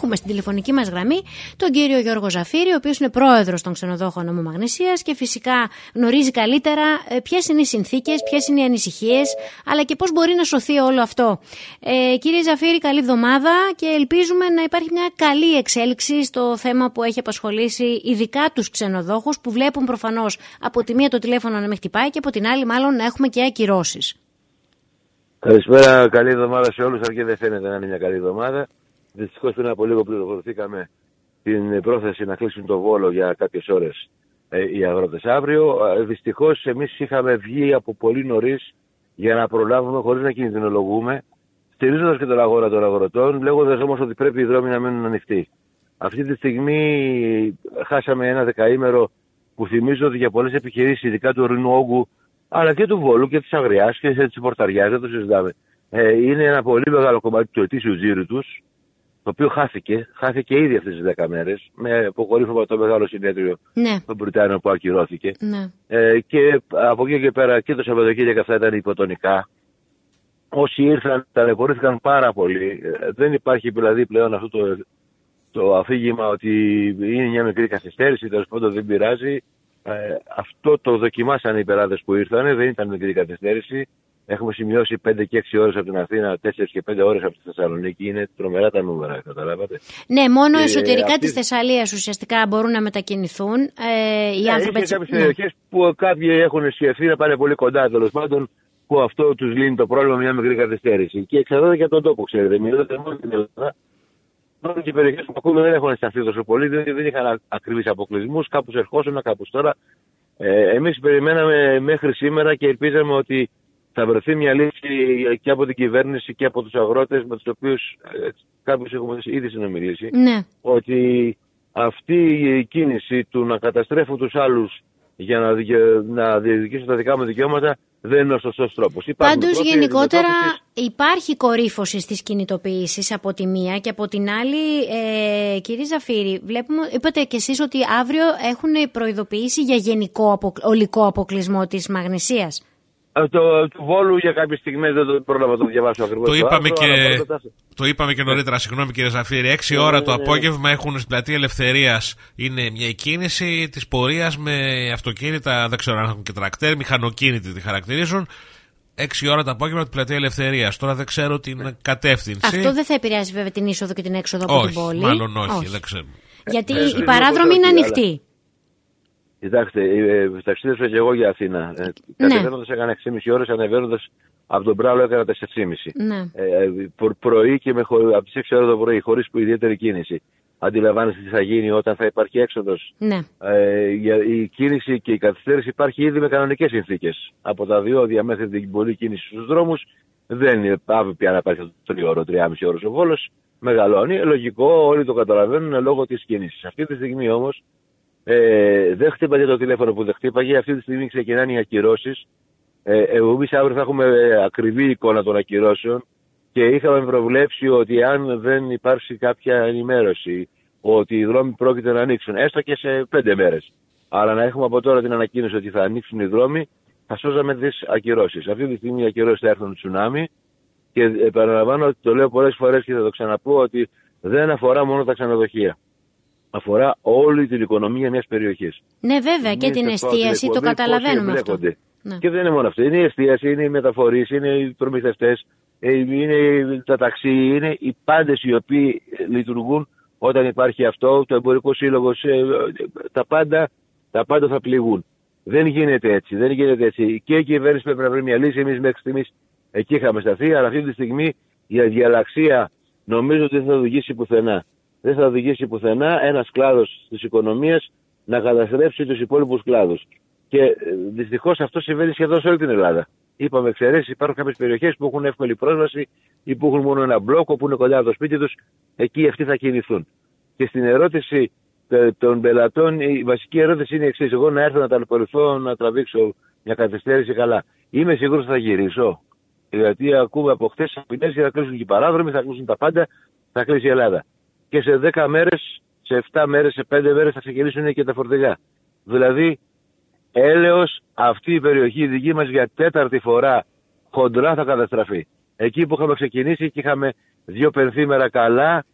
έχουμε στην τηλεφωνική μας γραμμή τον κύριο Γιώργο Ζαφύρη, ο οποίος είναι πρόεδρος των Ξενοδόχων Νομού Μαγνησίας και φυσικά γνωρίζει καλύτερα ποιες είναι οι συνθήκες, ποιες είναι οι ανησυχίες, αλλά και πώς μπορεί να σωθεί όλο αυτό. Κύριε Ζαφύρη, καλή εβδομάδα και ελπίζουμε να υπάρχει μια καλή εξέλιξη στο θέμα που έχει απασχολήσει ειδικά τους ξενοδόχους, που βλέπουν προφανώς από τη μία το τηλέφωνο να με χτυπάει και από την άλλη μάλλον να έχουμε και ακυρώσεις. Καλησπέρα, καλή εβδομάδα σε όλους, αρκεί δεν φαίνεται να είναι μια καλή εβδομάδα. Δυστυχώς πριν από λίγο πληροφορηθήκαμε την πρόθεση να κλείσουν το Βόλο για κάποιες ώρες οι αγρότες αύριο. Δυστυχώς εμείς είχαμε βγει από πολύ νωρίς για να προλάβουμε χωρίς να κινδυνολογούμε, στηρίζοντας και τον αγώνα των αγροτών, λέγοντας όμως ότι πρέπει οι δρόμοι να μείνουν ανοιχτοί. Αυτή τη στιγμή χάσαμε ένα δεκαήμερο που θυμίζω ότι για πολλές επιχειρήσεις, ειδικά του ορεινού όγκου, αλλά και του Βόλου και της Αγριάς και της Πορταριάς, δεν το συζητάμε, είναι ένα πολύ μεγάλο κομμάτι του ετήσιου τζίρου τους, το οποίο χάθηκε ήδη αυτές τις 10 μέρες, με αποκορύφωμα το μεγάλο συνέδριο των Βρυτάνων που ακυρώθηκε. Και από εκεί και πέρα και το Σαββατοκύριακο αυτά ήταν υποτονικά. Όσοι ήρθαν ταλαιπωρήθηκαν πάρα πολύ. Δεν υπάρχει δηλαδή πλέον αυτό το αφήγημα ότι είναι μια μικρή καθυστέρηση, τέλος πάντων δεν πειράζει. Αυτό το δοκιμάσαν οι πελάτες που ήρθαν, δεν ήταν μικρή καθυστέρηση. Έχουμε σημειώσει 5 και 6 ώρες από την Αθήνα, 4 και 5 ώρες από τη Θεσσαλονίκη. Είναι τρομερά τα νούμερα, καταλάβατε. Ναι, μόνο εσωτερικά της Θεσσαλίας ουσιαστικά μπορούν να μετακινηθούν οι άνθρωποι. Έχει κάποιες περιοχές που κάποιοι έχουν σκεφτεί να πάνε πολύ κοντά, τέλος πάντων, που αυτό τους λύνει το πρόβλημα μια μικρή καθυστέρηση. Και εξαρτάται και από τον τόπο, ξέρετε. Μιλάτε μόνο στην Ελλάδα. Μόνο και οι περιοχές που ακούμε δεν έχουν αισθανθεί τόσο πολύ, διότι δεν είχαν ακριβείς αποκλεισμούς. Κάπου ερχόσουν, κάπου τώρα. Εμείς περιμέναμε μέχρι σήμερα και ελπίζαμε ότι θα βρεθεί μια λύση και από την κυβέρνηση και από τους αγρότες, με τους οποίους κάποιους έχουμε ήδη συνομιλήσει, ότι αυτή η κίνηση του να καταστρέφουν τους άλλους για να διεκδικήσουν τα δικά μου δικαιώματα δεν είναι ο σωστός τρόπος. Πάντως γενικότερα υπάρχει κορύφωση στις κινητοποιήσεις από τη μία και από την άλλη, κύριε Ζαφύρη, είπατε κι εσείς ότι αύριο έχουν προειδοποιήσει για γενικό ολικό αποκλεισμό της Μαγνησίας. Του Βόλου για κάποιες στιγμές δεν το πρόλαβα να το διαβάσω ακριβώς. Το είπαμε και νωρίτερα, συγγνώμη κύριε Ζαφύρη, 6 ώρα το απόγευμα έχουν στην Πλατεία Ελευθερίας, είναι μια κίνηση της πορείας με αυτοκίνητα, δεν ξέρω αν έχουν και τρακτέρ, μηχανοκίνητοι τη χαρακτηρίζουν, 6 ώρα το απόγευμα την Πλατεία Ελευθερίας. Τώρα δεν ξέρω την κατεύθυνση. Αυτό δεν θα επηρεάσει βέβαια την είσοδο και την έξοδο από την πόλη. Μάλλον όχι, δεν ξέρω. Γιατί η παράδρομη είναι ανοιχτή. Κοιτάξτε, ταξίδευσα και εγώ για Αθήνα. Κατεβαίνοντας έκανα 6,5 ώρες, ανεβαίνοντας από τον Πράλο έκανα 4,5. Πρωί και από τις 6 ώρες το πρωί, χωρίς ιδιαίτερη κίνηση. Αντιλαμβάνεστε τι θα γίνει όταν θα υπάρχει έξοδος. Η κίνηση και η καθυστέρηση υπάρχει ήδη με κανονικές συνθήκες. Από τα διόδια μέχρι την πολλή κίνηση στους δρόμους δεν είναι πια να υπάρχει 3,5 ώρες ο Βόλος. Μεγαλώνει, λογικό, όλοι το καταλαβαίνουν λόγω της κίνησης. Αυτή τη στιγμή όμως δεν χτύπαγε το τηλέφωνο που δεν χτύπαγε. Αυτή τη στιγμή ξεκινάνε οι ακυρώσεις. Εμείς αύριο θα έχουμε ακριβή εικόνα των ακυρώσεων και είχαμε προβλέψει ότι αν δεν υπάρξει κάποια ενημέρωση ότι οι δρόμοι πρόκειται να ανοίξουν, έστω και σε 5 μέρες, αλλά να έχουμε από τώρα την ανακοίνωση ότι θα ανοίξουν οι δρόμοι, θα σώζαμε τις ακυρώσεις. Αυτή τη στιγμή οι ακυρώσεις θα έρθουν τσουνάμι και επαναλαμβάνω ότι το λέω πολλές φορές και θα το ξαναπώ ότι δεν αφορά μόνο τα ξενοδοχεία. Αφορά όλη την οικονομία μιας περιοχής. Ναι, βέβαια, και την εστίαση, το καταλαβαίνουμε αυτό. Και δεν είναι μόνο αυτό. Είναι η εστίαση, είναι οι μεταφορείς, είναι οι προμηθευτές, είναι τα ταξί, είναι οι πάντες οι οποίοι λειτουργούν όταν υπάρχει αυτό, το εμπορικό σύλλογο, τα πάντα θα πληγούν. Δεν γίνεται έτσι. Και η κυβέρνηση πρέπει να βρει μια λύση. Εμείς μέχρι στιγμής εκεί είχαμε σταθεί, αλλά αυτή τη στιγμή η αδιαλλαξία νομίζω ότι δεν θα οδηγήσει πουθενά. Δεν θα οδηγήσει πουθενά ένας κλάδος της οικονομίας να καταστρέψει τους υπόλοιπους κλάδους. Και δυστυχώς αυτό συμβαίνει σχεδόν σε όλη την Ελλάδα. Είπαμε εξαιρέσεις, υπάρχουν κάποιες περιοχές που έχουν εύκολη πρόσβαση ή που έχουν μόνο ένα μπλόκο που είναι κοντά από το σπίτι τους, εκεί αυτοί θα κινηθούν. Και στην ερώτηση των πελατών, η βασική ερώτηση είναι η εξής: εγώ να έρθω να ταλαιπωρηθώ, να τραβήξω μια καθυστέρηση, καλά. Είμαι σίγουρος ότι θα γυρίσω. Γιατί ακούμε από χτες απειλές και θα κλείσουν και οι παράδρομοι, θα κλείσουν τα πάντα, θα κλείσει η Ελλάδα. Και σε 10 μέρες, σε 7 μέρες, σε 5 μέρες θα ξεκινήσουν και τα φορτηγά. Δηλαδή, έλεος αυτή η περιοχή η δική μας για 4η φορά χοντρά θα καταστραφεί. Εκεί που είχαμε ξεκινήσει και είχαμε 2 πενθήμερα καλά,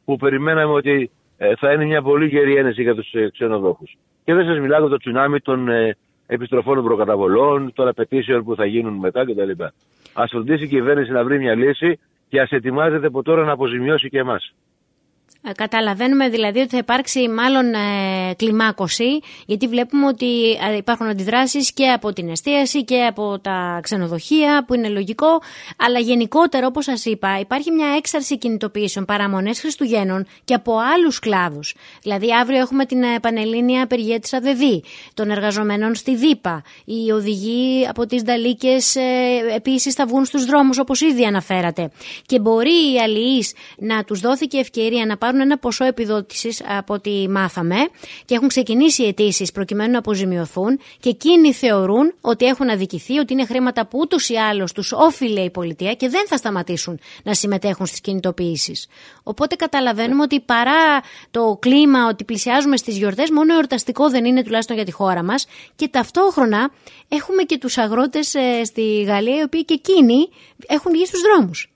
που περιμέναμε ότι θα είναι μια πολύ γερή ένεση για τους ξενοδόχους. Και δεν σας μιλάω για το τσουνάμι των επιστροφών των προκαταβολών, των απαιτήσεων που θα γίνουν μετά κτλ. Ας φροντίσει η κυβέρνηση να βρει μια λύση και ας ετοιμάζεται από τώρα να αποζημιώσει και εμάς. Καταλαβαίνουμε δηλαδή ότι θα υπάρξει μάλλον κλιμάκωση, γιατί βλέπουμε ότι υπάρχουν αντιδράσεις και από την εστίαση και από τα ξενοδοχεία, που είναι λογικό, αλλά γενικότερα, όπως σας είπα, υπάρχει μια έξαρση κινητοποιήσεων, παραμονές Χριστουγέννων και από άλλους κλάδους. Δηλαδή αύριο έχουμε την πανελλήνια απεργία της ΑΔΔ, των εργαζομένων στη ΔΥΠΑ, οι οδηγοί από τις Νταλίκες επίσης θα βγουν στους δρόμους, όπως ήδη αναφέρατε, και μπορεί οι αλληλείς να τους δόθηκε ευκαιρία να πάρουν ένα ποσό επιδότησης από ό,τι μάθαμε και έχουν ξεκινήσει αιτήσεις προκειμένου να αποζημιωθούν, και εκείνοι θεωρούν ότι έχουν αδικηθεί, ότι είναι χρήματα που ούτως ή άλλως τους όφιλε η πολιτεία και δεν θα σταματήσουν να συμμετέχουν στις κινητοποιήσεις. Οπότε καταλαβαίνουμε ότι παρά το κλίμα ότι πλησιάζουμε στις γιορτές, μόνο εορταστικό δεν είναι, τουλάχιστον για τη χώρα μας, και ταυτόχρονα έχουμε και τους αγρότες στη Γαλλία, οι οποίοι και εκείνοι έχουν βγει στους δρόμους.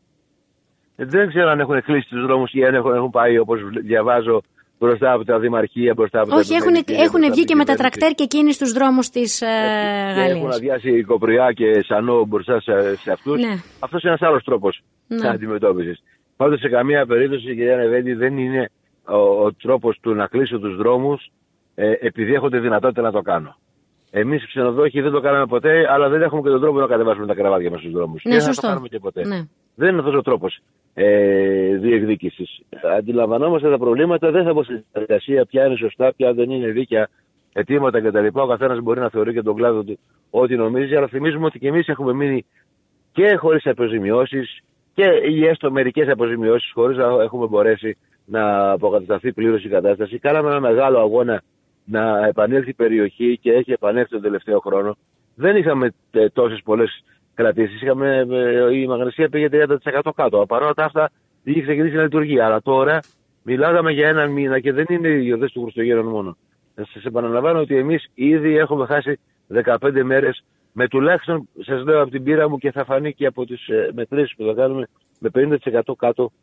Δεν ξέρω αν έχουν κλείσει τους δρόμους ή αν έχουν πάει, όπως διαβάζω, μπροστά από τα δημαρχία, μπροστά από τα... Όχι, έχουν βγει και με τα τρακτέρ και εκείνοι στους δρόμους της Γαλλίας. Έχουν αδειάσει Κοπριά και Σανό μπροστά σε αυτούς. Ναι. Αυτός είναι ένας άλλος τρόπος αντιμετώπισης. Πάντως σε καμία περίπτωση, κυρία Νεβέντη, δεν είναι ο τρόπος του να κλείσω τους δρόμους επειδή έχω τη δυνατότητα να το κάνω. Εμείς οι ξενοδόχοι δεν το κάναμε ποτέ, αλλά δεν έχουμε και τον τρόπο να κατεβάσουμε τα κρεβάτια μας στους δρόμους. Ναι, και δεν θα το κάνουμε και ποτέ. Ναι. Δεν είναι αυτός ο τρόπος διεκδίκησης. Αντιλαμβανόμαστε τα προβλήματα, δεν θα πω στη διαδικασία ποια είναι σωστά, ποια δεν είναι δίκαια αιτήματα κτλ. Ο καθένας μπορεί να θεωρεί και τον κλάδο του ό,τι νομίζει, αλλά θυμίζουμε ότι και εμείς έχουμε μείνει και χωρίς αποζημιώσεις και ή έστω μερικές αποζημιώσεις, χωρίς να έχουμε μπορέσει να αποκατασταθεί πλήρως η κατάσταση. Κάναμε ένα μεγάλο αγώνα να επανέλθει η περιοχή και έχει επανέλθει τον τελευταίο χρόνο. Δεν είχαμε τόσες πολλές κρατήσεις. Η Μαγνησία πήγε 30% κάτω. Παρόλα αυτά είχε ξεκινήσει να λειτουργεί. Αλλά τώρα μιλάγαμε για έναν μήνα και δεν είναι οι γιορτές του Χριστουγέννων μόνο. Σας επαναλαμβάνω ότι εμείς ήδη έχουμε χάσει 15 μέρες με τουλάχιστον, σας λέω από την πείρα μου και θα φανεί και από τις μετρήσεις που θα κάνουμε, με 50% κάτω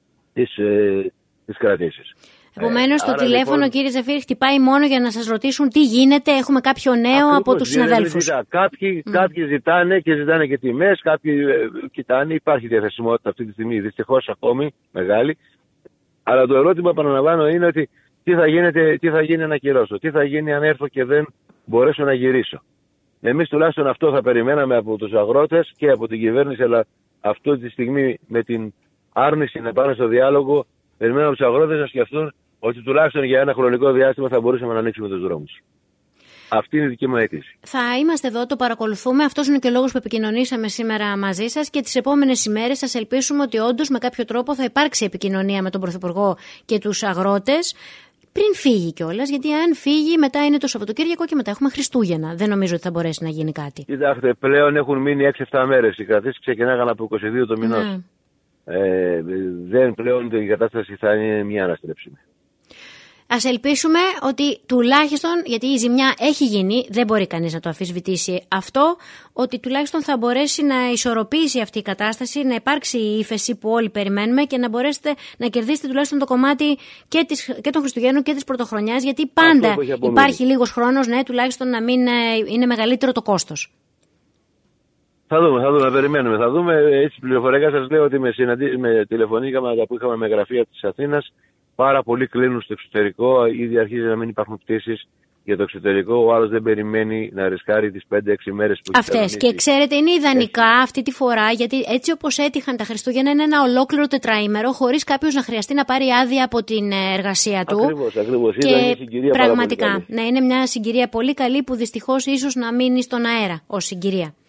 τις κρατήσεις. Επομένως το τηλέφωνο, λοιπόν, κύριε Ζαφύρη, χτυπάει μόνο για να σας ρωτήσουν τι γίνεται, έχουμε κάποιο νέο ακριβώς, από τους συναδέλφους. Κάποιοι ζητάνε και τιμές, κάποιοι κοιτάνε, υπάρχει διαθεσιμότητα αυτή τη στιγμή, δυστυχώς ακόμη μεγάλη. Αλλά το ερώτημα, επαναλαμβάνω, είναι ότι τι θα γίνει να κυρώσω, τι θα γίνει αν έρθω και δεν μπορέσω να γυρίσω. Εμείς τουλάχιστον αυτό θα περιμέναμε από τους αγρότες και από την κυβέρνηση, αλλά αυτή τη στιγμή με την άρνηση να πάνε στο διάλογο, περιμέναμε από τους αγρότες να σκεφτούν ότι τουλάχιστον για ένα χρονικό διάστημα θα μπορούσαμε να ανοίξουμε τους δρόμους. Αυτή είναι η δική μου αίτηση. Θα είμαστε εδώ, το παρακολουθούμε. Αυτός είναι και ο λόγος που επικοινωνήσαμε σήμερα μαζί σας, και τις επόμενες ημέρες σας ελπίσουμε ότι όντως με κάποιο τρόπο θα υπάρξει επικοινωνία με τον Πρωθυπουργό και τους αγρότες. Πριν φύγει κιόλας, γιατί αν φύγει μετά είναι το Σαββατοκύριακο και μετά έχουμε Χριστούγεννα. Δεν νομίζω ότι θα μπορέσει να γίνει κάτι. Κοιτάξτε, πλέον έχουν μείνει 6-7 μέρες. Οι κρατήσεις ξεκινάγαν από 22 το μηνός. Ναι. Δεν πλέον η κατάσταση θα είναι μια αναστρέψιμη. Ας ελπίσουμε ότι τουλάχιστον, γιατί η ζημιά έχει γίνει, δεν μπορεί κανείς να το αμφισβητήσει αυτό, ότι τουλάχιστον θα μπορέσει να ισορροπήσει αυτή η κατάσταση, να υπάρξει η ύφεση που όλοι περιμένουμε και να μπορέσετε να κερδίσετε τουλάχιστον το κομμάτι και των Χριστουγέννων και της Πρωτοχρονιάς, γιατί πάντα υπάρχει λίγος χρόνος, ναι, τουλάχιστον να μην είναι μεγαλύτερο το κόστος. Θα δούμε, περιμένουμε. Θα δούμε. Έτσι πληροφοριακά σας λέω ότι με τηλεφωνήκαμε που είχαμε με γραφεία της Αθήνας. Πάρα πολλοί κλείνουν στο εξωτερικό, ήδη αρχίζει να μην υπάρχουν πτήσεις για το εξωτερικό. Ο άλλος δεν περιμένει να ρισκάρει τις 5-6 μέρες που αυτές. Και ξέρετε, είναι ιδανικά αυτή τη φορά, γιατί έτσι όπως έτυχαν τα Χριστούγεννα, είναι ένα ολόκληρο τετραήμερο, χωρίς κάποιος να χρειαστεί να πάρει άδεια από την εργασία του. Ακριβώς. Και είναι συγκυρία πραγματικά, ναι, είναι μια συγκυρία πολύ καλή που δυστυχώς ίσως να μείνει στον αέρα ως συγκυρία.